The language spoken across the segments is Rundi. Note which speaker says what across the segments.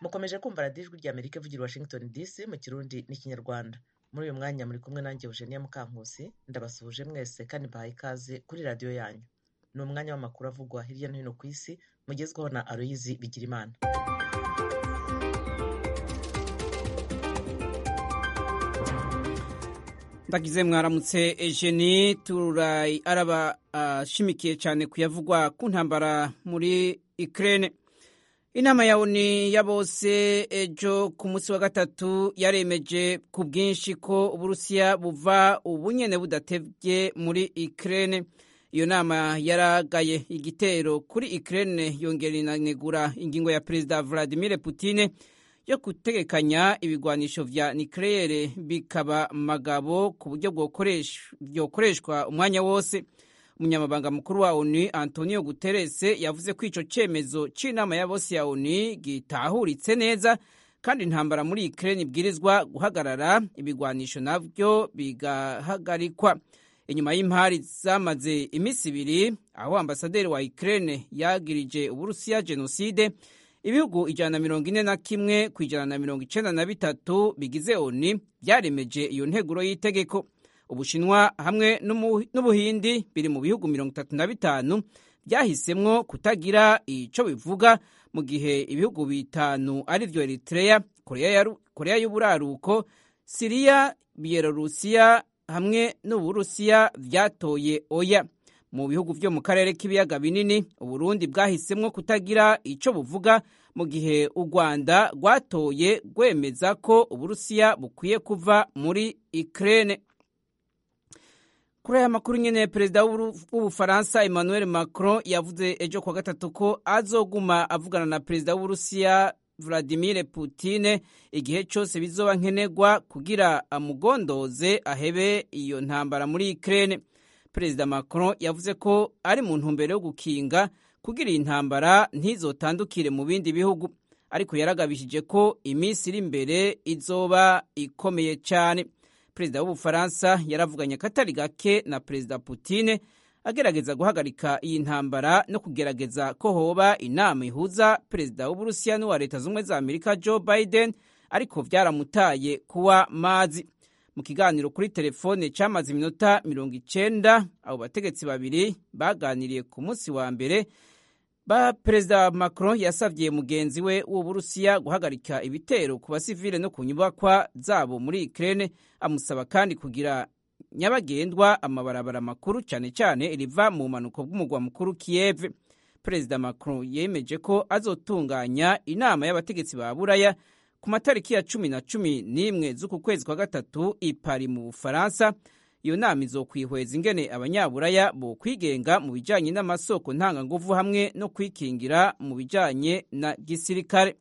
Speaker 1: mukomeje kumva radiyo ijwi rya Amerika ivugira Washington DC mu Kirundi n'Ikinyarwanda. Muri uyu mwanya muri kumwe nanjye Eugenia Mukankusi, ndabasuhuje mwese kandi mbahaye ikaze kuri radiyo yanyu. Ni umwanya w'amakuru avugwa hirya no hino ku isi, mugezwaho na Aloyizi Bigirimana.
Speaker 2: Ndagize mwaramutse Eugenie, arabashimikiye cyane kuyavugwa ku ntambara muri Ukraine. Inama ya ONU ya bose ejo ku munsi wa gatatu yaremeje ku bwinshi ko Uburusiya buva ubunyene budatevye muri Ukraine. Iyo nama yaragaye igitero kuri Ukraine, yongera inanegura ingingo ya Perezida Vladimir Putin yo gutegekanya ibigwanisho vya nucleaire bikaba magabo ku buryo bwokoreshwa umwanya wose. Umunyamabanga mukuru wa ONU Antonio Guterres yavuze ko ico cemezo c'inama ya bose ya ONU gitahuritse neza kandi intambara muri Ukraine ibwirizwa guhagarara, ibigwanisho navyo bigahagarikwa. Inyuma y'impari zamaze imisi ibiri aho ambasaderi wa Ukraine yagirije Uburusiya genocide, ibihugu 141 ku 193 bigize ONU byaremeje iyo nteguro y'itegeko. Ubushinwa hamwe n'Ubuhindi biri mu bihugu 35 byahisemwo kutagira ico bivuga, mu gihe ibihugu bitanu ari vyo Eritrea, Korea y'Uburaruko, Syria, Bielorusiya hamwe n'Uburusiya vyatoye oya. Mu bihugu vyo mu karere k'ibiyaga binini, Uburundi bwahisemwo kutagira ico buvuga, mu gihe u Rwanda rwatoye rwemeza ko Uburusiya bukwiye kuva muri Ukraine. Kuri aya makuru nyene, perezida w'Ubufaransa Emmanuel Macron yavuze ejo kwa gatatu ko azoguma avugana na perezida w'Uburusiya Vladimir Putin igihe cyose bizoba nkenegwa kugira amugondoze ahebe iyo ntambara muri Ukraine. Perezida Macron yavuze ko ari mu ntumbero yo gukinga kugira iyi ntambara ntizotandukire mu bindi bihugu, ariko yaragabishije ko iminsi iri imbere izoba ikomeye cyane. Perezida w'Ubufaransa yaravuganye katari gake na Perezida Putin agerageza guhagarika iyi ntambara no kugerageza ko hoba inama ihuza Perezida w'Uburusiya n'uwa Leta Zunze za Amerika Joe Biden, ariko vyaramutaye kuwa mazi. Mu kiganiro kuri telefone cyamaze iminota 90, abo bategetsi babiri baganiriye ku munsi wa mbere. Perezida Macron yasavye mugenzi we w'Uburusiya guhagarika ibitero ku basivile no ku nyubakwa zabo muri Ukraine, amusaba kandi kugira nyabagendwa amabarabara makuru cyane cyane iriva mu manuko bw'umugwa mukuru Kiev. Perezida Macron yemeje ko azotunganya inama y'abategetsi ba Buraya ku matariki ya 10 na 11 z'uku kwezi kwa gatatu i Paris mu Bufaransa. Iyo nama izokwihweza ingene abanyaburaya bo kwigenga mu bijanye n'amasoko ntanganguvu hamwe no kwikingira mu bijanye na gisirikare.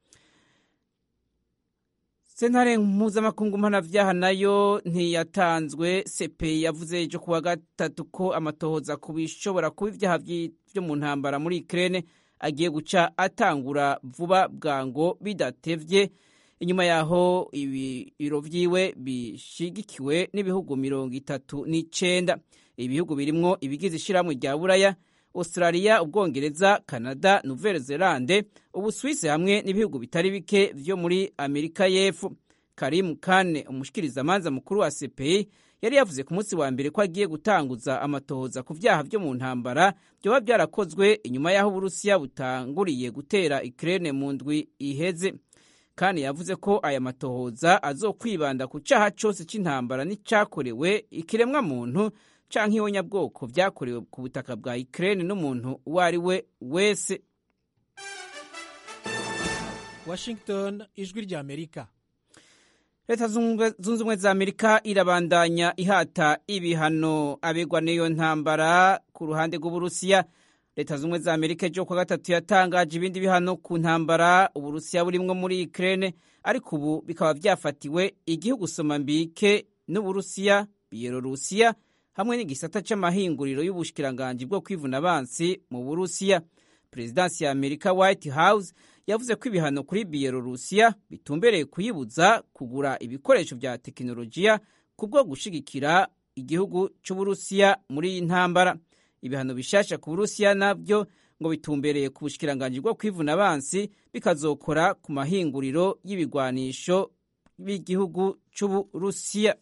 Speaker 2: Sentare mpuzamakungu mpanavyaha nayo ntiyatanzwe. CPI yavuze ejo kuwa gatatu ko amatohoza ku bishobora kuba ivyaha vyo mu ntambara muri Ukraine agiye guca atangura vuba bwango bidatevye, inyuma yaho ibiro vyiwe bishigikiwe n'ibihugu 39. Ibihugu birimwo ibigize ishirahamwe rya Buraya, Australia, Ubwongereza, Canada, Nouvelle-Zelande, Ubuswisi hamwe n'ibihugu bitari bike vyo muri Amerika y'Epfo. Karim Khan, umushikirizamanza mukuru wa CPI, yari yavuze ku munsi wa mbere ko agiye gutanguza amatohoza ku vyaha vyo mu ntambara vyoba vyarakozwe inyuma yaho Uburusiya butanguriye gutera Ukraine mu ndwi iheze. Kandi yavuze ko aya matohoza azokwibanda ku caha cose c'intambara n'icakorewe ikiremwa muntu canke ihonyabwoko vyakorewe ku butaka bwa Ukraine n'umuntu uwo ari we wese.
Speaker 3: Washington, ijwi rya Amerika.
Speaker 2: Leta Zunze Ubumwe za Amerika irabandanya ihata ibihano abegwa n'iyo ntambara ku ruhande rw'Uburusiya. Leta Zunze Ubumwe za Amerika ejo kwa gatatu yatangaje ibindi bihano ku ntambara Uburusiya burimwo muri Ukraine, ariko ubu bikaba vyafatiwe igihugu Somambike n'Uburusiya, Bielorusiya hamwe n'igisata c'amahinguriro y'ubushikiranganje bwo kwivuna abansi mu Burusiya. Presidency ya Amerika White House yavuze ko ibihano kuri Bielorusiya bitumbereye kuyibuza kugura ibikoresho vya tekinolojiya kubwo gushigikira igihugu c'Uburusiya muri iyi ntambara. Ibihano bishasha ku Burusiya navyo ngo bitumbereye ku bushikiranganji bwo kwivuna abansi bikazokora ku mahinguriro y'ibigwanisho b'igihugu c'Uburusiya.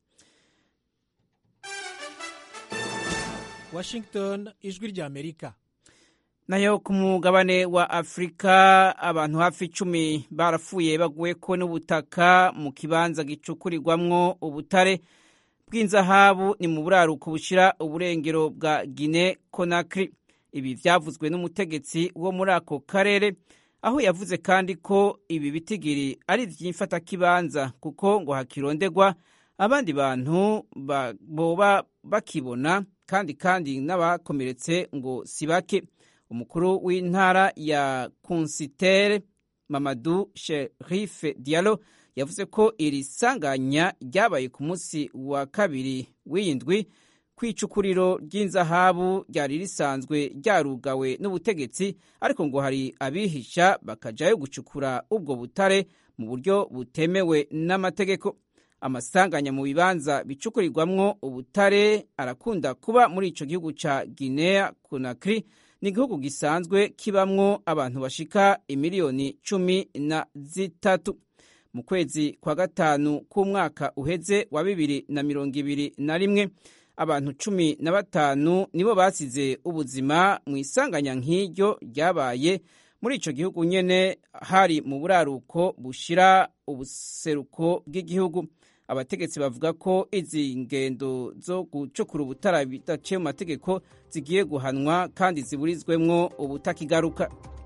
Speaker 3: Washington, ijwi rya Amerika.
Speaker 2: Nayo ku mugabane wa Afrika abantu hafi 10 barapfuye baguweko n'ubutaka mu kibanza gicukurirwamwo ubutare bw'inzahabu ni mu buraruko bushira uburengero bwa Guinea Conakry. Ibi vyavuzwe n'umutegetsi wo muri ako karere, aho yavuze kandi ko ibi bitigiri ari vy'imfata kibanza kuko ngo hakirondegwa abandi bantu boba bakibona kandi n'abakomeretse ngo sibake. Umukuru w'intara ya Kunsitere Mamadou Cherif Diallo yavuze ko iri sanganya ryabaye ku munsi wa kabiri w'indwi kw'icukuriro ry'inzahabu ryari risanzwe ryarugawe n'ubutegetsi, ariko ngo hari abihisha bakajayo gucukura ubwo butare mu buryo butemewe n'amategeko. Amasanganya mu bibanza bicukurirwamwo ubutare arakunda kuba muri ico gihugu ca Guinea Conakry, ni igihugu gisanzwe kibamwo abantu bashika imiliyoni 13. Mu kwezi kwa gatanu k'umwaka uheze wa 2021 abantu 15 nibo basize ubuzima mu isanganya nk'iryo ryabaye muri ico gihugu nyene, hari mu buraruko bushira ubuseruko bw'igihugu. Abategetsi bavuga ko izi ngendo zo gucukura ubutara bidaciye mu mategeko zigiye guhanwa kandi ziburizwemwo ubutakigaruka.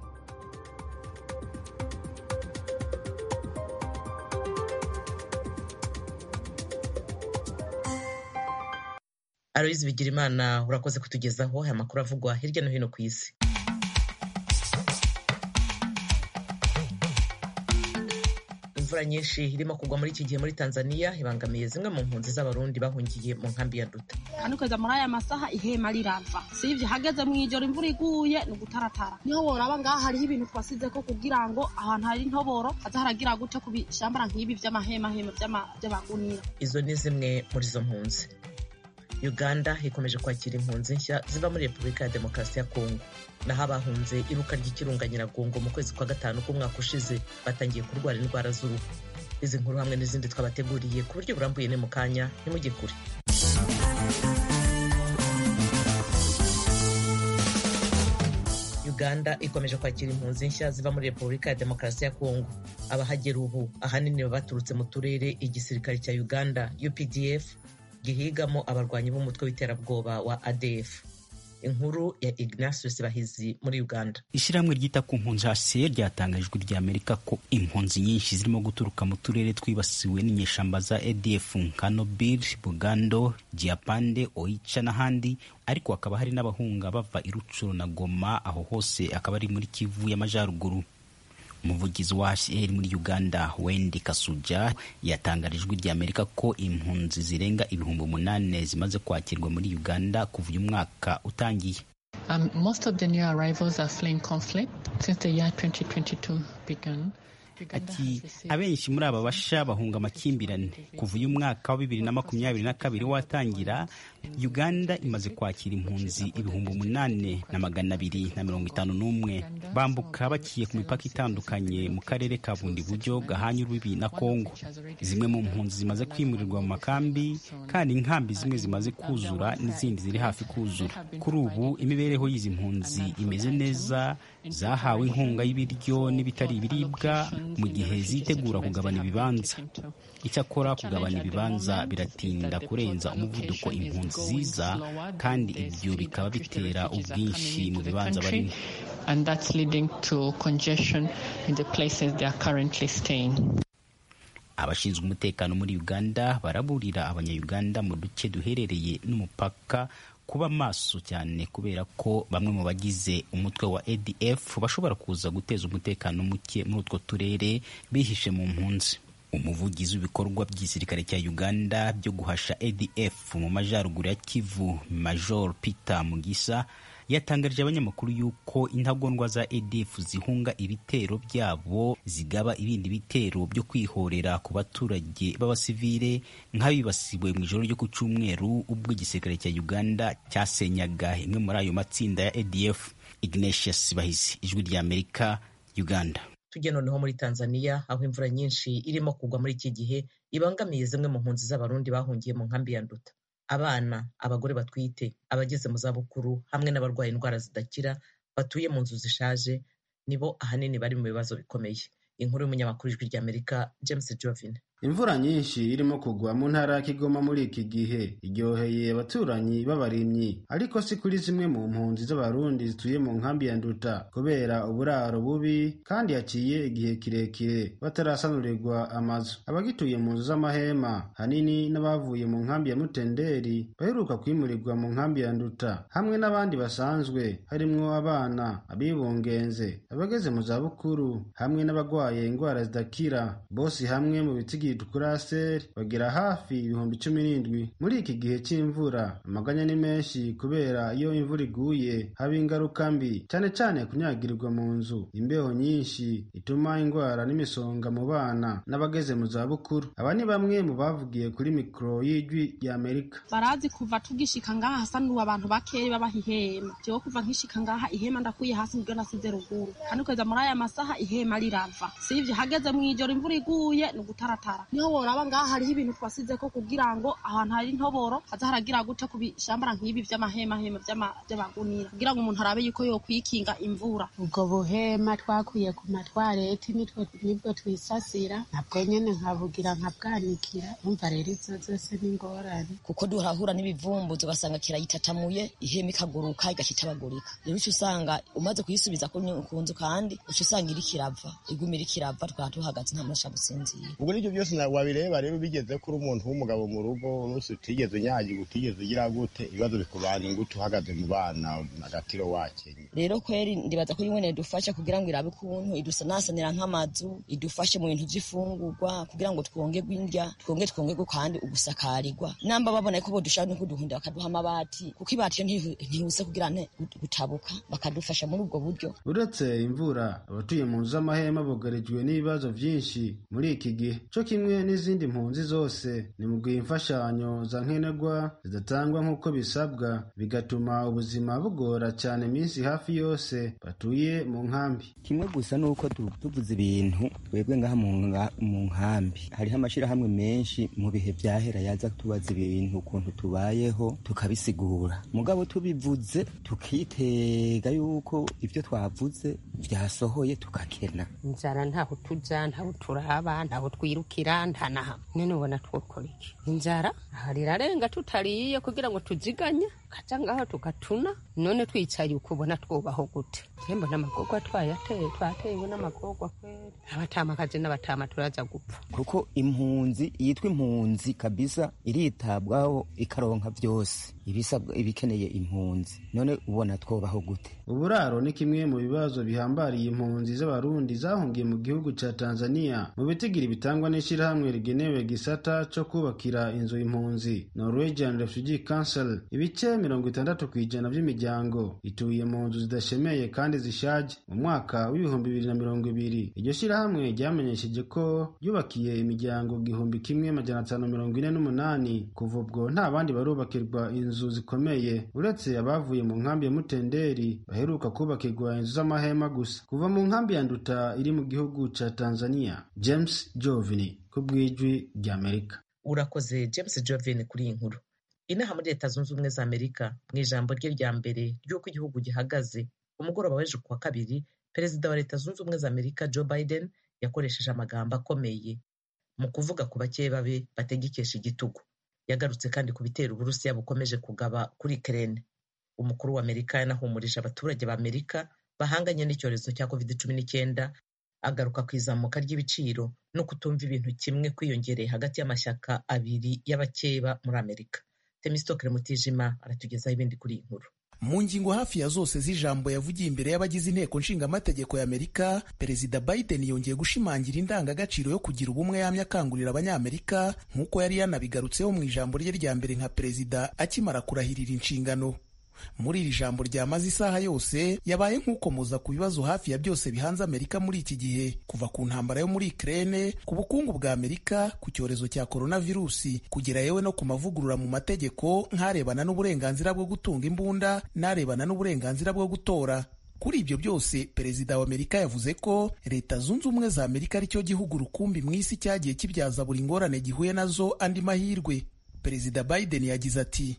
Speaker 1: Aloyizi Bigirimana, urakoze kutugezaho aya makuru avugwa hirya no hino ku isi. Imvura nyinshi irimo kugwa muri iki gihe muri Tanzania ibangamiye zimwe mu mpunzi z'abarundi bahungiye mu nkambi ya Nduta.
Speaker 4: Hano kweza muri aya masaha ihema rirava. Sivye hageze mu ijoro imvura iguye no gutaratara. Niho boraba ngaha hari ibintu twasize ko kugira ngo ahantu hari intoboro haza haragira gute kubishambara nk'ibi vy'amahema by'abagunira.
Speaker 1: Izo ni zimwe muri zo mpunzi. Uganda ikomeje kwakira impunzi nshya ziva muri Repubulika ya Demokarasi ya Kongo. Naho abahunze iruka ry'ikirunga Nyiragongo mu kwezi kwa gatanu k'umwaka ushize batangiye kurwara indwara z'uruhu. Izi nkuru hamwe n'izindi twabateguriye ku buryo burambuye ne mu kanya ntimujye kure. Uganda ikomeje kwakira impunzi nshya ziva muri Repubulika ya Demokarasi ya Kongo. Abahagera ubu ahanini baturutse mu turere igisirikare cya Uganda UPDF gihigamo abarwanyi b'umutwe w'iterabwoba wa ADF. Inkuru ya Ignatius Bahizi muri Uganda.
Speaker 5: Ishyirahamwe ryita ku mpunzi HCR ryatangajwe rya Amerika ko impunzi nyinshi zirimo guturuka mu turere twibasiwe n'inyeshamba za ADF nka Nobir, Bugando, Jiapande, Oicha n'ahandi, ariko hakaba hari n'abahunga bava i Rutshuru na Goma, aho hose akaba ari muri Kivu y'Amajyaruguru. Umuvugizi wa HCR muri Uganda Wendy Kasuja yatangarijwe rya Amerika ko impunzi zirenga 8,000 zimaze kwakirwa muri Uganda kuva uyu mwaka utangiye.
Speaker 6: Most of the new arrivals are fleeing conflict since the year 2022 began.
Speaker 5: Ati abenshi muri aba basha bahunga amakimbirane kuva uyu mwaka wa 2022 watangira. Uganda imaze kwakira impunzi 8,251 bambuka bakiye ku mipaka itandukanye mu karere ka Bundi buryo gahanye urubibi na Kongo. Zimwe mu mpunzi zimaze kwimurirwa mu makambi, kandi inkambi zimwe zimaze kuzura n'izindi ziri hafi kuzura. Kuri ubu imibereho y'izi mpunzi imeze neza, zahawe inkunga y'ibiryo n'ibitari ibiribwa mu gihe zitegura kugabana ibibanza. Icyakora kugabana ibibanza biratinda kurenza umuvuduko impunzi ziza, kandi ibyo bikaba bitera ubwinshi mu bibanza barimo.
Speaker 6: And that's leading to congestion in the places they are currently staying.
Speaker 5: Abashinzwe umutekano muri Uganda baraburira abanya-Uganda mu duce duherereye n'umupaka kuba maso cyane, kubera ko bamwe mu bagize umutwe wa ADF bashobora kuza guteza umutekano muke muri utwo turere bihishe mu mpunzi. Umuvugizi w'ibikorwa by'igisirikare cya Uganda byo guhasha ADF mu majyaruguru ya Kivu, Major Peter Mugisa, yatangarije abanyamakuru yuko intagondwa za ADF zihunga ibitero byabo zigaba ibindi bitero byo kwihorera ku baturage b'abasivile nk'abibasiwe mu ijoro ryo ku Cyumweru ubwo igisirikare cya Uganda cyasenyaga imwe muri ayo matsinda ya ADF. Ignatius Bahizi, Ijwi ry'Amerika, Uganda.
Speaker 1: Tujye noneho muri Tanzania, aho imvura nyinshi irimo kugwa muri iki gihe ibangamiye zimwe mu mpunzi z'abarundi bahungiye mu nkambi ya Nduta. Abana, abagore batwite, abageze mu zabukuru hamwe n'abarwaye indwara zidakira batuye mu nzu zishaje nibo ahanini bari mu bibazo bikomeye. Inkuru y'umunyamakuru w'Ijwi ry'Amerika James Jovin.
Speaker 7: Imvura nyinshi irimo kugwa mu ntara ya Kigoma muri iki gihe iryoheye abaturanyi b'abarimyi, ariko si kuri zimwe mu mpunzi z'abarundi zituye mu nkambi ya Nduta kubera uburaro bubi kandi haciye igihe kirekire batarasanurirwa amazu. Abagituye mu nzu z'amahema hanini n'abavuye mu nkambi ya Mutenderi baheruka kwimurirwa mu nkambi ya Nduta, hamwe n'abandi basanzwe harimwo abana, abibungenze, abageze mu zabukuru hamwe n'abagwaye indwara zidakira. Bose hamwe mu bitigi Kuraseri bagera hafi 17,000 muri iki gihe cy'imvura. Amaganya ni menshi kubera iyo imvura iguye haba ingaruka mbi, cyane cyane kunyagirirwa mu nzu. Imbeho nyinshi ituma indwara n'imisonga mu bana n'abageze mu zabukuru. Aba ni bamwe mu bavugiye kuri mikro y'Ijwi ry'Amerika.
Speaker 4: Barazi kuva tugishika ngaha hasanuwe abantu bakeri babahihema. Jewe kuva nkishika ngaha ihema ndakuye hasi nibyo nasize ruguru. Kandi kweza muri aya masaha ihema rirava. Sivyo hageze mu ijoro imvura iguye n'ugutaratara. Niho woraba ngaha hariho ibintu twasize ko kugira ngo ahantu hari intoboro haza haragira gute kubishambara nk'ibi vy'amahema vy'abagunira kugira ngo umuntu arabe yuko yokwikinga imvura.
Speaker 8: Ubwo buhema twakuye ku matwareti nibwo twisasira, nabwo nyene nkabugira nkabwanikira. Umva rero izo zose n'ingorane
Speaker 9: kuko duhahura n'ibivumbuzo ugasanga kirayitatamuye ihema ikaguruka igakitabagurika. Rero uca usanga umaze kuyisubiza ku nzu kandi uca usanga irikirava igumira ikirava twatuhagaze nta musha gusinzira.
Speaker 10: Ubwo nivyo byose wabireba rero bigeze kuri umuntu w'umugabo mu rugo nusu utigeze unyagira utigeze ugira gute ibibazo bikubana ingutu uhagaze mu bana agatiro wakenye.
Speaker 9: Rero kweri ndibaza ko yimwe dufasha kugira ngo irabe kuntu idusanasanira nk'amazu idufashe mu bintu vy'ifungurwa kugira ngo twongerwe indya twongerwe kandi ugusakarirwa namba babona ko bodushaka no kuduhunda bakaduha amabati kuko ibati ntihuse kugira ne gutabuka bakadufasha muri ubwo buryo.
Speaker 7: Uretse imvura abatuye mu nzu z'amahema bugarijwe n'ibibazo vyinshi muri iki gihe cyo kimwe n'izindi mpunzi zose. Ni mu gihe imfashanyo za nkenerwa zidatangwa nk'uko bisabwa bigatuma ubuzima bugora cyane iminsi hafi yose batuye mu nkambi.
Speaker 11: Kimwe gusa nuko tuvuze ibintu twebwe ngaha mu nkambi hariho amashirahamwe menshi mu bihe vyahera yaza tubaza ibintu ukuntu tubayeho tukabisigura, mugabo tubivuze tukitega yuko ivyo twavuze vyasohoye tukakena.
Speaker 8: Inzara ntaho tuja ntaho turaba ntaho twirukira ntanaha none ubona twokora iki? Inzara harirarenga tutariye kugira ngo tuziganye kaca ngaho tugatuna none twicaye ukubona twubaho gute? Tembo n'amagorwa twatewe n'amagorwa kweri. Abatamakaje n'abatama turaza gupfa
Speaker 11: kuko impunzi yitwa impunzi kabisa iritabwaho ikaronka byose ibisabwa ibikeneye impunzi, none ubona twobaho gute?
Speaker 7: Uburaro ni kimwe mu bibazo bihambariye impunzi z'abarundi zahungiye mu gihugu ca Tanzania. Mu bitigiri bitangwa n'ishirahamwe rigenewe gisata cyo kubakira inzu impunzi Norwegian Refugee Council, ibice 60% by'imiryango ituye mu nzu zidashemeye kandi zishaje. Mu mwaka w'2020 iryo shirahamwe ryamenyesheje ko yubakiye imiryango 1548. Kuva ubwo nta bandi barubakirwa inzu zikomeye uretse abavuye mu nkambi ya Mutenderi baheruka kubakirwa inzu z'amahema gusa. Kuva mu nkambi ya Nduta iri mu gihugu ca Tanzania, James Jovini kubw'Ijwi ry'Amerika.
Speaker 1: Urakoze James Jovini kuri iyi nkuru. Inaha muri Leta Zunze Ubumwe za Amerika mu ijambo rye rya mbere ry'uko igihugu gihagaze umugoroba w'ejo kuwa kabiri, Perezida wa Leta Zunze Ubumwe za Amerika Joe Biden yakoresheje amagambo akomeye mu kuvuga ku bakeba be bategekesha igitugu. Yagarutse kandi ku bitero Uburusiya bukomeje kugaba kuri Ukraine. Umukuru wa Amerika yanahumurije abaturage ba Amerika bahanganye n'icyorezo cya COVID-19, agaruka ku izamuka ry'ibiciro no kutumva ibintu kimwe kwiyongereye hagati y'amashyaka abiri y'abakeba muri Amerika. Temistokle Mutijima aratugezaho ibindi kuri iyi nkuru.
Speaker 3: Mu ngingo hafi ya zose z'ijambo yavugiye imbere y'abagize inteko nshingamategeko ya Amerika, Perezida Biden yongeye gushimangira indangagaciro yo kugira ubumwe yamye akangurira abanyamerika nk'uko yari yanabigarutseho mu ijambo rye rya mbere nka perezida akimara kurahirira inshingano. Muri iri jambo ryamaze isaha yose yabaye nk'ukomoza ku bibazo hafi ya byose bihanze Amerika muri iki gihe, kuva ku ntambara yo muri Ukraine, ku bukungu bwa Amerika, ku cyorezo cya coronavirusi, kugera yewe no ku mavugurura mu mategeko nk'arebana n'uburenganzira bwo gutunga imbunda n'arebana n'uburenganzira bwo gutora. Kuri ibyo byose perezida wa Amerika yavuze ko Leta Zunze Ubumwe za Amerika ari cyo gihugu rukumbi mu isi cyagiye kibyaza buri ngorane gihuye nazo andi mahirwe. Perezida Biden yagize ati,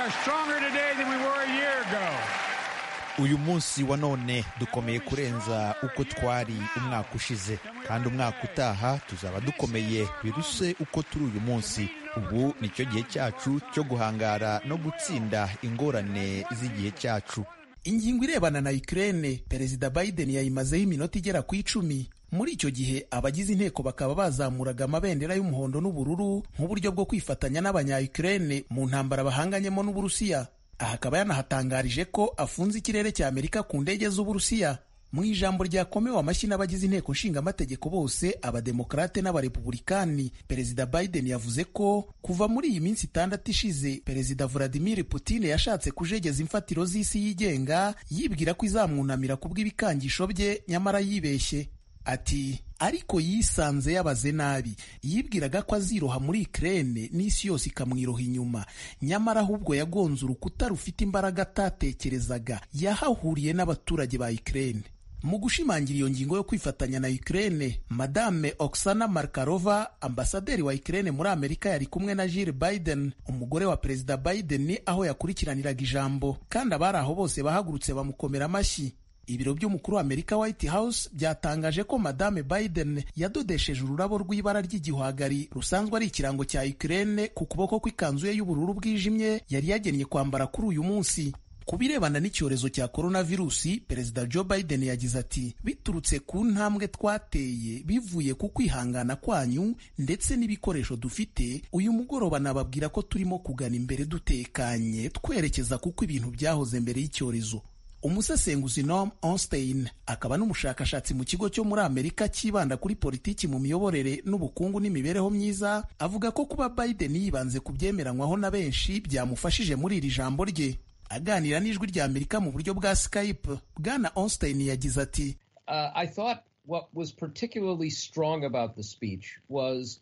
Speaker 12: uyu munsi wa none dukomeye kurenza uko twari umwaka ushize, kandi umwaka utaha tuzaba dukomeye biruse uko turi uyu munsi. Ubu nicyo gihe cyacu cyo guhangara no gutsinda ingorane z'igihe cyacu.
Speaker 3: Ingingo irebana na Ukraine, Perezida Biden yayimazeho iminota igera ku 10. Muri icyo gihe abagize inteko bakaba bazamuraga amabendera y'umuhondo n'ubururu nk'uburyo bwo kwifatanya n'abanya-Ukraine mu ntambara bahanganyemo n'Uburusiya. Aha akaba yanahatangarije ko afunze ikirere cya Amerika ku ndege z'Uburusiya. Mu ijambo ryakomewe amashyi n'abagize inteko nshingamategeko bose, abademokrate n'abarepublikani, Perezida Biden yavuze ko kuva muri iyi minsi 6 ishize, Perezida Vladimir Putin yashatse kujegeza imfatiro z'isi yigenga, yibwira ko izamwunamira kubw'ibikangisho bye, nyamara yibeshye. Ati, ariko yisanze yabaze nabi, yibwiraga ko aziroha muri Ukraine n'isi yose ikamwiroha inyuma, nyamara ahubwo yagonze urukuta rufite imbaraga atatekerezaga, yahahuriye n'abaturage ba Ukraine. Mu gushimangira iyo ngingo yo kwifatanya na Ukraine, Madame Oksana Markarova, ambasaderi wa Ukraine muri Amerika, yari kumwe na Jill Biden, umugore wa Perezida Biden, aho yakurikiraniraga ijambo, kandi abari aho bose bahagurutse bamukomera amashyi. Ibiro by'umukuru wa Amerika White House byatangaje ko Madame Biden yadodesheje ururabo rw'ibara ry'igihwagari rusanzwe ari ikirango cya Ukraine ku kuboko kw'ikanzu ye y'ubururu bwijimye yari yagennye kwambara kuri uyu munsi. Ku birebana n'icyorezo cya coronavirusi, Perezida Joe Biden yagize ati, biturutse ku ntambwe twateye bivuye ku kwihangana kwanyu ndetse n'ibikoresho dufite, uyu mugoroba nababwira ko turimo kugana imbere dutekanye twerekeza kuko ibintu byahoze mbere y'icyorezo. Umusesenguzi Noam Ornstein akaba n'umushakashatsi mu kigo cyo muri Amerika kibanda kuri politiki mu miyoborere n'ubukungu n'imibereho myiza, avuga ko kuba Biden yibanze ku byemeranywaho na benshi byamufashije muri iri jambo rye. Aganira n'ijwi rya Amerika mu buryo bwa Skype, Bwana Ornstein yagize ati,
Speaker 13: I thought what was particularly strong about the speech was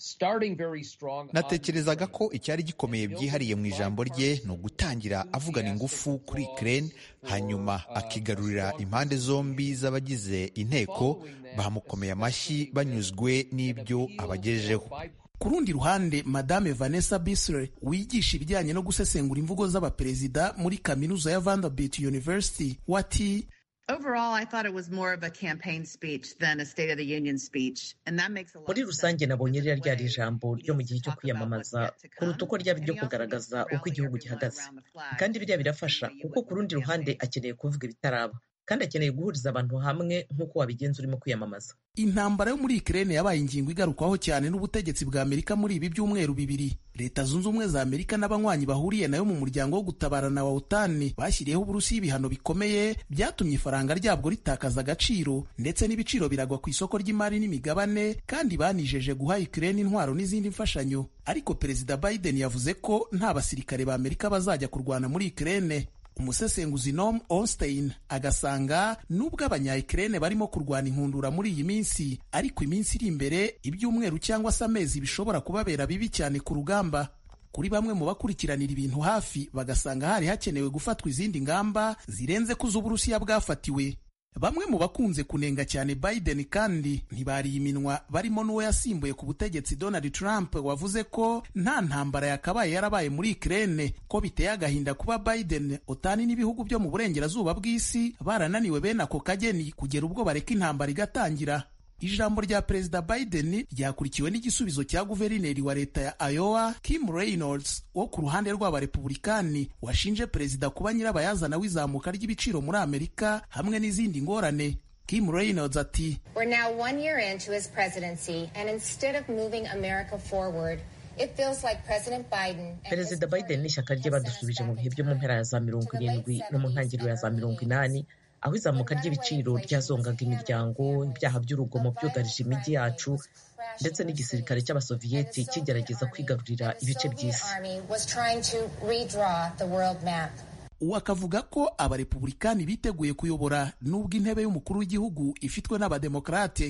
Speaker 12: natekerezaga ko icyari gikomeye byihariye mu ijambo rye ni ugutangira avugana ingufu kuri Ukraine, hanyuma akigarurira impande zombi z'abagize inteko, bamukomeye amashyi banyuzwe n'ibyo abagejejeho.
Speaker 3: Ku rundi ruhande, Madame Vanessa Bisler wigisha ibijyanye no gusesengura imvugo z'abaperezida muri kaminuza ya Vanderbilt University, wati,
Speaker 14: Overall, I thought it was more of a campaign speech than a State of the Union speech, and that makes a lot of sense.
Speaker 1: Muri rusange nabonye ryari ijambo ryo mu gihe cyo kwiyamamaza kuruta uko ryari ryo kugaragaza uko igihugu gihagaze, kandi biriya birafasha kuko ku rundi ruhande akeneye kuvuga ibitaraba, kandi akeneye guhuriza abantu hamwe nk'uko wabigenza urimo kwiyamamaza.
Speaker 3: Intambara yo muri Ukraine yabaye ingingo igarukwaho cyane n'ubutegetsi bwa Amerika muri ibi byumweru bibiri. Leta Zunze Ubumwe za Amerika n'abanywanyi bahuriye nayo mu muryango wo gutabarana wa OTAN bashyiriyeho Uburusiya ibihano bikomeye byatumye ifaranga ryabwo ritakaza agaciro, ndetse n'ibiciro biragwa ku isoko ry'imari n'imigabane, kandi banijeje guha Ukraine intwaro n'izindi mfashanyo. Ariko Perezida Biden yavuze ko nta basirikare ba Amerika bazajya kurwana muri Ukraine. Umusesenguzi Noam Ornstein agasanga nubwo abanya-Ukraine barimo kurwana inkundura muri iyi minsi, ariko iminsi iri imbere, ibyumweru cyangwa se amezi bishobora kubabera bibi cyane ku rugamba. Kuri bamwe mu bakurikiranira ibintu hafi, bagasanga hari hakenewe gufatwa izindi ngamba zirenze ku z'Uburusiya bwafatiwe. Bamwe mu bakunze kunenga cyane Biden kandi ntibariye iminwa, barimo n'uwo yasimbuye ku butegetsi Donald Trump, wavuze ko nta ntambara yakabaye yarabaye muri Ukraine, ko biteye agahinda kuba Biden, OTAN n'ibihugu byo mu burengerazuba bw'isi barananiwe bene ako kageni kugera ubwo bareka intambara igatangira. Ijambo rya Perezida Biden ryakurikiwe n'igisubizo cya guverineri wa leta ya Iowa, Kim Reynolds, wo ku ruhande rw'abarepublikani, washinje perezida kuba nyirabayazana w'izamuka ry'ibiciro muri Amerika hamwe n'izindi ngorane. Kim Reynolds ati,
Speaker 15: We're now 1 year into his presidency, and instead of moving America forward, it feels like President Biden
Speaker 1: Perezida Biden n'ishyaka rye badusubije mu bihe byo mu mpera ya za 70 no mu ntangiriro ya za 80, aho izamuka ry'ibiciro ryazongaga imiryango, ibyaha by'urugomo byugarije imijyi yacu, ndetse n'igisirikare cy'abasoviyeti kigerageza kwigarurira ibice by'isi. Uwo akavuga ko abarepublikani biteguye kuyobora nubwo intebe y'umukuru w'igihugu ifitwe n'abademokrate.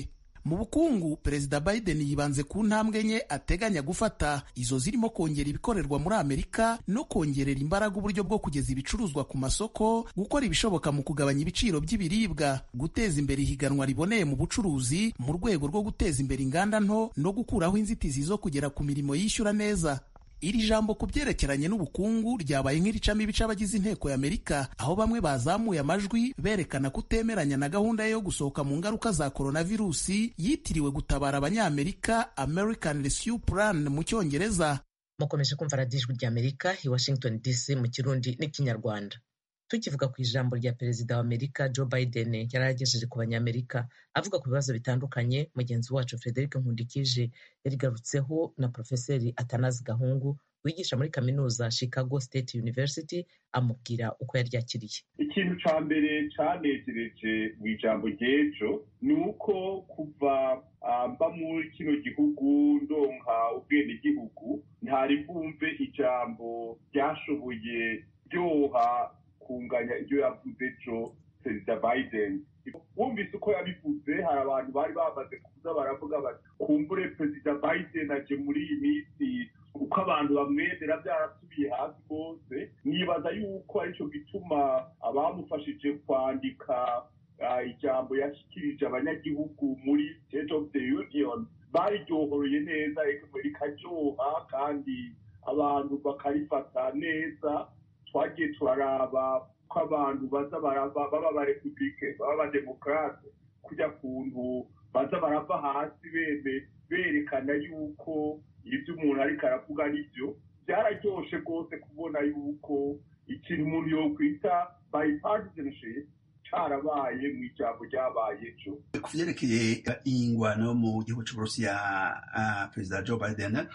Speaker 3: Mu bukungu, Perezida Biden yibanze ku ntambwe enye ateganya gufata, izo zirimo kongera ibikorerwa muri Amerika no kongerera imbaraga uburyo bwo kugeza ibicuruzwa ku masoko, gukora ibishoboka mu kugabanya ibiciro by'ibiribwa, guteza imbere ihiganwa riboneye mu bucuruzi mu rwego rwo guteza imbere inganda nto no gukuraho inzitizi zo kugera ku mirimo yishyura neza. Iri jambo ku byerekeranye n'ubukungu ryabaye nk'iricamo ibice abagize inteko y'Amerika, aho bamwe bazamuye amajwi berekana kutemeranya na gahunda yo gusohoka mu ngaruka za coronavirusi yitiriwe gutabara abanyamerika, American Rescue Plan mu Cyongereza.
Speaker 1: Mukomeje kumva radiyo ijwi ry'Amerika i Washington DC mu Kirundi n'Ikinyarwanda. Tukivuga ku ijambo rya Perezida wa Amerika Joe Biden yari yagejeje ku banyamerika avuga ku bibazo bitandukanye, mugenzi wacu Frederic Nkundikije yarigarutseho na Profeseri Atanazi Gahungu wigisha muri kaminuza Chicago State University, amubwira uko yaryakiriye.
Speaker 16: Ikintu ca mbere canejereje mu ijambo ry'ejo ni uko kuva mba muri kino gihugu ndonka ubwenegihugu ntari bwumve ijambo ryashoboye ryoha kunganya ibyo yavuze ejo Perezida Biden. Wumvise uko yabivuze, hari abantu bari bamaze kuza baravuga bati kumbure Perezida Biden aje muri iyi minsi uko abantu bamwemera byarasubiye hasi rwose. Nibaza yuko aricyo gituma abamufashije kwandika ijambo yashikirije abanyagihugu muri State of the Union bariryohoroye neza, rikaryoha kandi abantu bakarifata neza. Twagiye turaraba ko abantu baza baba ba republike baba ba demokrate kujya kuntu baza barava hasi berekana yuko ibyo umuntu ariko aravuga nibyo. Byararyoshe rwose kubona yuko ikintu umuntu yokwita bipartisanship carabaye mu ijambo ryabaye ejo.
Speaker 17: Ku vyerekeye ingwano mu gihugu c'Uburusiya, Perezida Joe Biden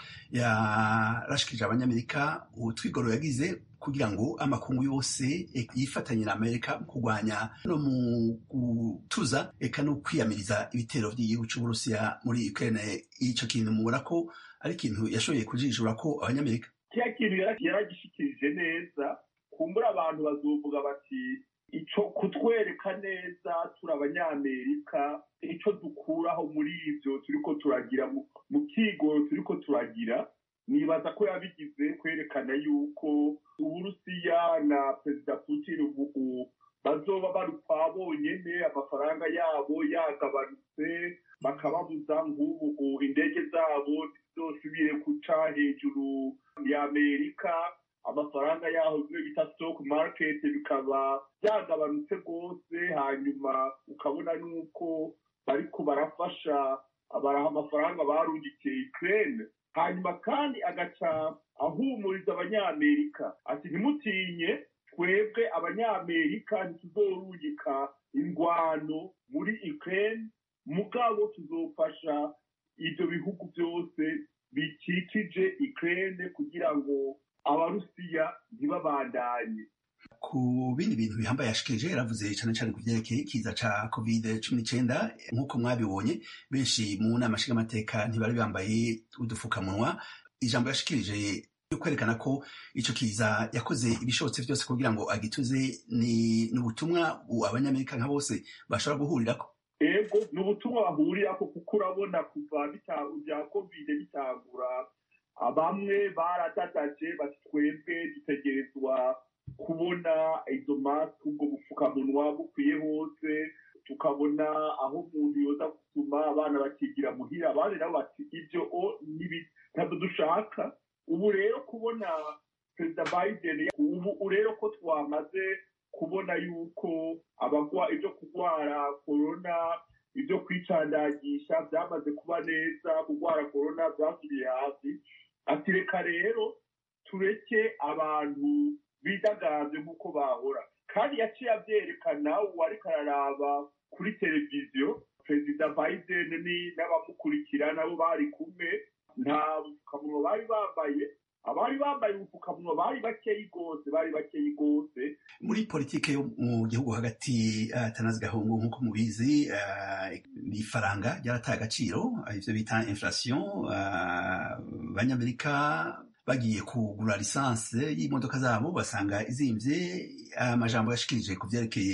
Speaker 17: yarashikije abanyamerika utwigoro yagize kugira ngo amakungu yose yifatanye na Amerika mu kurwanya no mu gutuza eka no kwiyamiriza ibitero by'igihugu c'Uburusiya muri Ukraine. Ico kintu mubona ko ari ikintu yashoboye kujijura ko abanyamerika
Speaker 16: kiya kintu yaragishikirije neza. Kumbura abantu bazovuga bati ico kutwereka neza turi abanyamerika, ico dukuraho muri ivyo turiko turagira mu kigoro turiko turagira. Nibaza ko yabigize kwerekana yuko Uburusiya na Perezida Putin ubu bazoba barupfa bonyene, amafaranga yabo yagabanutse, bakababuza nk'ubu indege zabo zizosubire kuca hejuru ya Amerika, amafaranga yaho bimwe bita stock market bikaba byagabanutse rwose. Hanyuma ukabona nuko bariko barafasha abaraha amafaranga barungikiye Ukraine. Hanyuma kandi agaca ahumuriza abanyamerika ati ntimutinye, twebwe abanyamerika ntituzorungika ingwano muri Ukraine, mugabo tuzofasha ivyo bihugu byose bikikije Ukraine kugira ngo abarusiya ntibabandanye.
Speaker 17: Ku bindi bintu bihambaye yashikirije yaravuze cyane cyane ku vyerekeye ikiza ca COVID-19. Nk'uko mwabibonye benshi mu nama nshingamateka ntibari bambaye udufukamunwa. Ijambo yashikirije yo kwerekana ko ico kiza yakoze ibishobotse byose kugira ngo agituze. Ni ubutumwa abanyamerika nka bose bashobora guhurirako.
Speaker 16: Ego ni ubutumwa bahurirako, kuko urabona kuva bya COVID bitangura bamwe baratataje bati twebwe dutegerezwa kubona izo mask, ubwo bufukamunwa bukwiye hose, tukabona aho umuntu yoza gusuma abana bakigira muhira, abandi nabo bati ibyo ntabwo dushaka. Ubu rero kubona Perezida Biden, ubu rero ko twamaze kubona yuko ibyo kurwara corona, ibyo kwicandagisha byamaze kuba neza, kurwara corona byasubiye hasi, ati reka rero tureke abantu bidagaze nk'uko bahora. Kandi yaciye abyerekana, uwo ariko araraba kuri televiziyo Perezida Biden n'abamukurikira nabo bari kumwe, nta bufukamunwa bari bambaye. Abari bambaye ubupfukamunwa bari bakeyi rwose.
Speaker 17: Muri politike yo mu gihugu hagati, Atanazi Gahungu, nk'uko mubizi, ifaranga ryarataye agaciro, ivyo bita inflation. Abanyamerika bagiye kugura lisanse y'imodoka zabo basanga izimvye. Amajambo yashikirije ku vyerekeye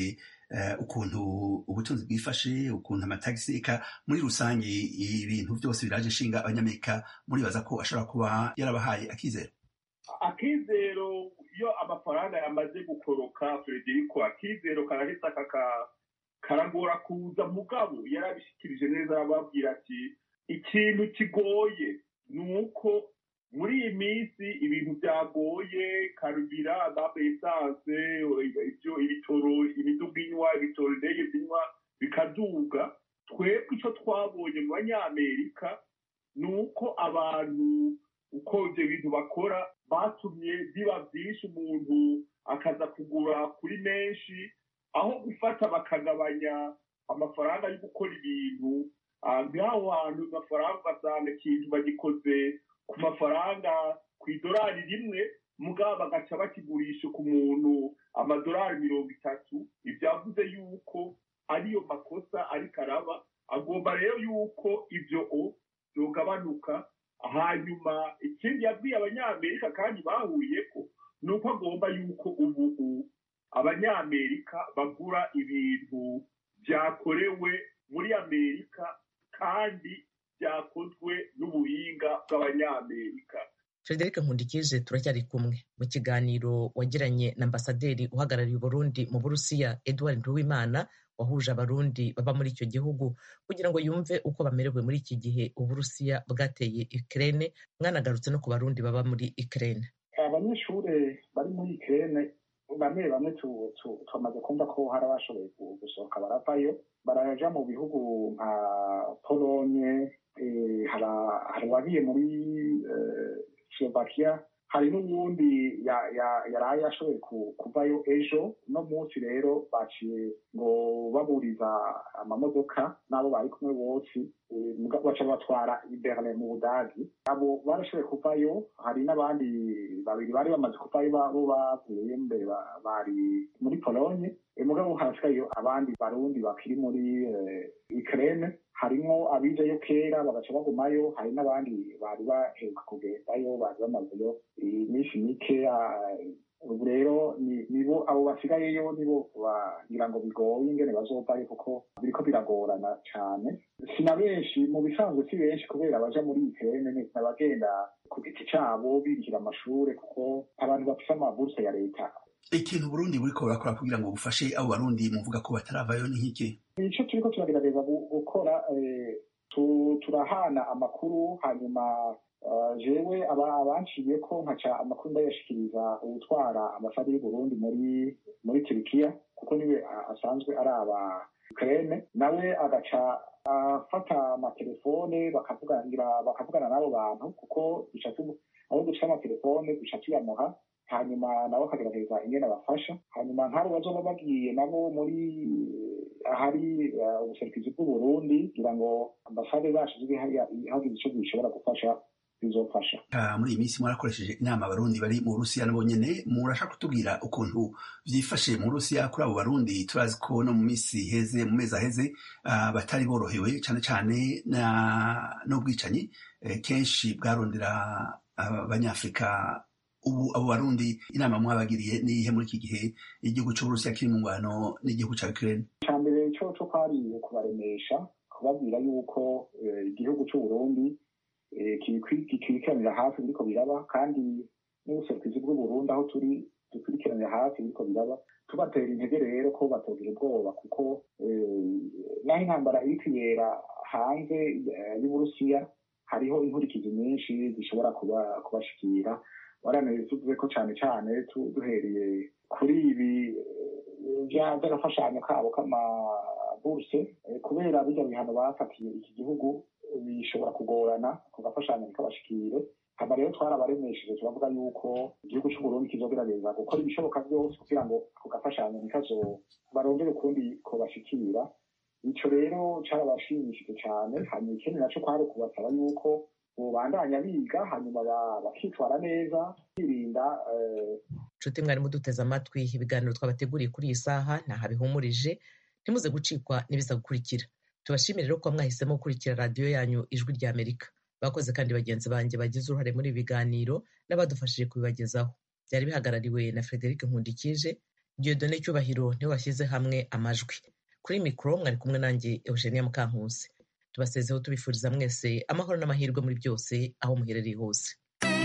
Speaker 17: ukuntu ubutunzi bwifashe, ukuntu amatagisi, eka muri rusange ibintu byose biraje nshinga abanyamerika, muribaza ko ashobora kuba yarabahaye akizero?
Speaker 16: Akizero iyo amafaranga yamaze gukoroka, Frederico, akizero karahita karagora kuza. Mugabo yarabishikirije neza, arababwira ati ikintu kigoye ni uko muri iyi minsi ibintu byagoye, karubira, amapesanse, ibitoro, imiduga inywa, ibitoro indege zinywa bikaduga. Twebwe icyo twabonye mu banyamerika ni uko abantu uko ibyo bintu bakora batumye biba byinshi, umuntu akaza kugura kuri menshi, aho gufata bakagabanya amafaranga yo gukora ibintu. Nk'aho hantu amafaranga ugasanga ikintu bagikoze ku mafaranga ku idolari rimwe, mugabo bagaca bakigurisha ku muntu amadolari 30. Ibyavuze yuko ariyo makosa ariko araba. Agomba rero yuko ibyo byogabanuka. Hanyuma ikindi yabwiye abanyamerika kandi bahuriyeko ni uko agomba yuko ubu abanyamerika bagura ibintu byakorewe muri Amerika kandi byakozwe n'ubuhinga bw'abanyamerika.
Speaker 1: Frederic Nkundikije, turacyari kumwe. Mu kiganiro wagiranye na ambasaderi uhagarariye Burundi mu Burusiya Edouard Nduwimana, wahuje abarundi baba muri icyo gihugu kugira ngo yumve uko bamerewe muri iki gihe Uburusiya bwateye Ukraine. Mwanagarutse no ku barundi baba muri Ukraine.
Speaker 18: Abanyeshuri bari muri Ukraine bamwe tumaze kumva ko hari abashoboye gusohoka baravayo, baraja mu bihugu nka Polonye, hari wagiye muri Slovakia, hari n'ubundi yari yashoboye kuvayo ejo. No munsi rero baciye ngo baburiza amamodoka n'abo bari kumwe bose, baca batwara i Berlin mu Budagi. Abo barashoboye kuvayo. Hari n'abandi babiri bari bamaze kuvayo, bo bavuye mbere bari muri Polonye. Mugabo hasigaye abandi barundi bakiri muri Ukraine. Harimo abijayo kera bagaca bagumayo, hari n'abandi bari baheruka kugendayo, bari bamazeyo iminsi mike. Ubu rero nibo abo basigayeyo nibo bagira ngo bigoye ingene bazovayo, kuko biriko biragorana cyane. Sina benshi mu bisanzwe, si benshi kubera baja muri Ukraine n'abagenda ku giti cabo birihira amashure, kuko abantu bafise amabursa ya leta.
Speaker 17: Ikintu Burundi buriko burakora kugira ngo bufashe abo barundi muvuga ko bataravayo ni nk'iki?
Speaker 18: Ico turiko turagerageza gukora, turahana amakuru, hanyuma jewe abanciye ko nkaca amakuru ndayashikiriza ubutwara ambasade y'u Burundi muri Turkiya, kuko niwe asanzwe ari aba Ukraine. Nawe agaca afata amatelefone bakavugana n'abo bantu, kuko aho duca amatelefone duca tuyamuha, hanyuma nabo akagerageza ingene abafasha. Hanyuma nk'abo bazoba bagiye nabo muri ahari ubuserukizi bw'u Burundi, kugira ngo ambasade zacu zibe hagize ico zishobora gufasha bizofasha.
Speaker 17: Muri iyi minsi mwarakoresheje inama abarundi bari mu Burusiya nabo nyene, murashaka kutubwira ukuntu vyifashe mu Burusiya kuri abo barundi? Turazi ko no mu mezi aheze batari borohewe, cane cane n'ubwicanyi kenshi bwarondera abanyafrika. Ubu abo barundi inama mwabagiriye nihe muri iki gihe igihugu c'Uburusiya kiri mu ngwano n'igihugu ca Ukraine?
Speaker 18: Icambere co kwari kubaremesha, kubabwira yuko igihugu c'Uburundi kikurikiranira hafi biriko biraba, kandi n'ubuserukizi bw'u Burundi aho turi dukurikiranira hafi biriko biraba. Tubatera intege rero ko batogira ubwoba, kuko naho intambara iri kwibera hanze y'Uburusiya hariho inkurikizi nyinshi zishobora kubashikira. Tuvuze ko cyane cyane duhereye kuri ibi by'agafashanyo kabo k'amaburse, kubera bijya bihano bafatiye iki gihugu bishobora kugorana ku gafashanyo kabashikire. Hama rero twarabaremesheje, turavuga yuko igihugu cy'u Burundi kizogerageza gukora ibishoboka byose kugira ngo ako gafashanyo barondere ukundi ko bashikira. Ico rero carabashimishije cyane. Hanyuma ikindi naco kwari ukubasaba yuko bandanya biga, hanyuma bakitwara neza, birinda.
Speaker 1: Nshuti mwari muduteze amatwi, ibiganiro twabateguriye kuri iyi saha ntaho bihumurije. Ntimuze gucikwa n'ibiza gukurikira. Tubashimire rero ko mwahisemo gukurikira radiyo yanyu Ijwi rya Amerika. Bakoze kandi bagenzi banjye bagize uruhare muri ibi biganiro n'abadufashije kubibagezaho. Byari bihagarariwe na Frederic Nkundikije, Dieudonné Cyubahiro niwe washyize hamwe amajwi. Kuri mikoro mwari kumwe nanjye Eugenia Mukankusi. Tubasezeho tubifuriza mwese amahoro n'amahirwe muri byose aho muherereye hose.